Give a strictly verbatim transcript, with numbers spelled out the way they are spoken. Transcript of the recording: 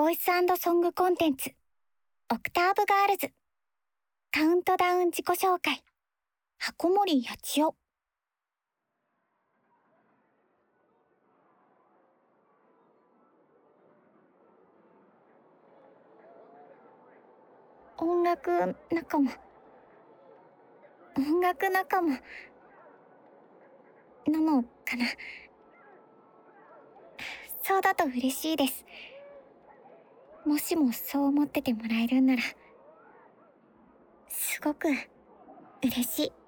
ボイス&ソングコンテンツ、オクターブガールズ、カウントダウン自己紹介、箱森八千代。音楽仲間、音楽仲間、なのかな。そうだと嬉しいです。もしもそう思っててもらえるんなら、すごく嬉しい。